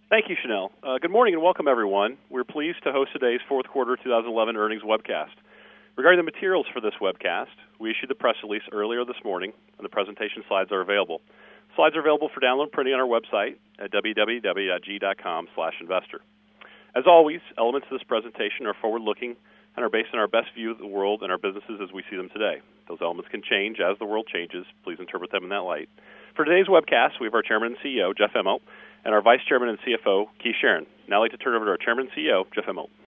Thank you, Chanel. Good morning and welcome, everyone. We're pleased to host today's fourth quarter 2011 earnings webcast. Regarding the materials for this webcast, we issued the press release earlier this morning, and the presentation slides are available. Slides are available for download and printing on our website at www.g.com/investor. As always, elements of this presentation are forward-looking and are based on our best view of the world and our businesses as we see them today. Those elements can change as the world changes. Please interpret them in that light. For today's webcast, we have our Chairman and CEO, Jeff Immelt, and our Vice Chairman and CFO, Keith Sheeran. Now I'd like to turn it over to our Chairman and CEO, Jeff Immelt.